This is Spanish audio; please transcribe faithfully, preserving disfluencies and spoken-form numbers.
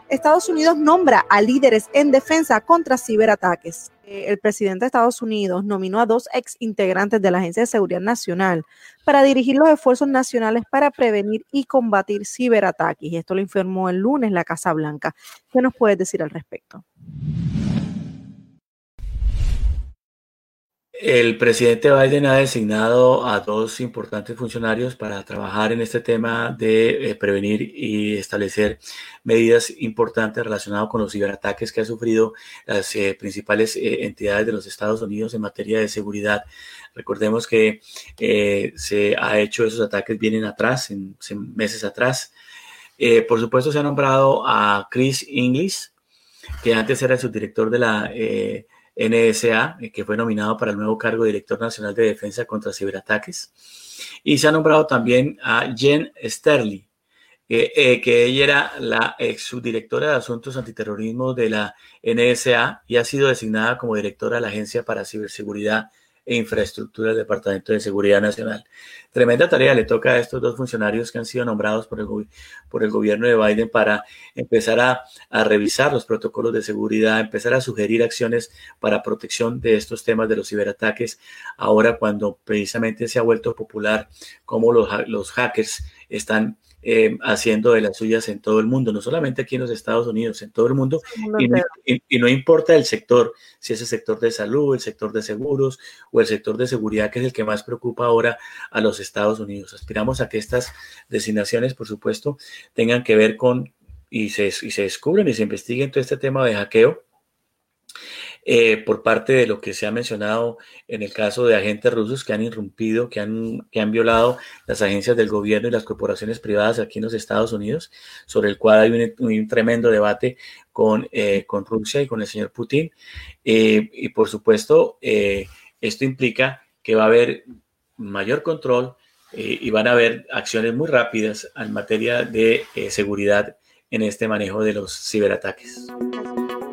Estados Unidos nombra a líderes en defensa contra ciberataques. El presidente de Estados Unidos nominó a dos ex integrantes de la Agencia de Seguridad Nacional para dirigir los esfuerzos nacionales para prevenir y combatir ciberataques. Y esto lo informó el lunes la Casa Blanca. ¿Qué nos puedes decir al respecto? El presidente Biden ha designado a dos importantes funcionarios para trabajar en este tema de eh, prevenir y establecer medidas importantes relacionadas con los ciberataques que han sufrido las eh, principales eh, entidades de los Estados Unidos en materia de seguridad. Recordemos que eh, se ha hecho esos ataques vienen atrás, en, en meses atrás. Eh, por supuesto, se ha nombrado a Chris Inglis, que antes era el subdirector de la eh, N S A, que fue nominado para el nuevo cargo de Director Nacional de Defensa contra Ciberataques. Y se ha nombrado también a Jen Sterling, eh, eh, que ella era la ex subdirectora de Asuntos Antiterrorismo de la N S A y ha sido designada como directora de la Agencia para Ciberseguridad e Infraestructura del Departamento de Seguridad Nacional. Tremenda tarea le toca a estos dos funcionarios que han sido nombrados por el, por el gobierno de Biden para empezar a, a revisar los protocolos de seguridad, empezar a sugerir acciones para protección de estos temas de los ciberataques, ahora cuando precisamente se ha vuelto popular cómo los, los hackers están Eh, haciendo de las suyas en todo el mundo, no solamente aquí en los Estados Unidos, en todo el mundo, y no, y, y no importa el sector, si es el sector de salud, el sector de seguros o el sector de seguridad, que es el que más preocupa ahora a los Estados Unidos. Aspiramos a que estas designaciones, por supuesto, tengan que ver con, y se, y se descubren y se investiguen todo este tema de hackeo, Eh, por parte de lo que se ha mencionado en el caso de agentes rusos que han irrumpido, que han, que han violado las agencias del gobierno y las corporaciones privadas aquí en los Estados Unidos, sobre el cual hay un, un tremendo debate con, eh, con Rusia y con el señor Putin. Eh, y por supuesto, eh, esto implica que va a haber mayor control eh, y van a haber acciones muy rápidas en materia de eh, seguridad en este manejo de los ciberataques.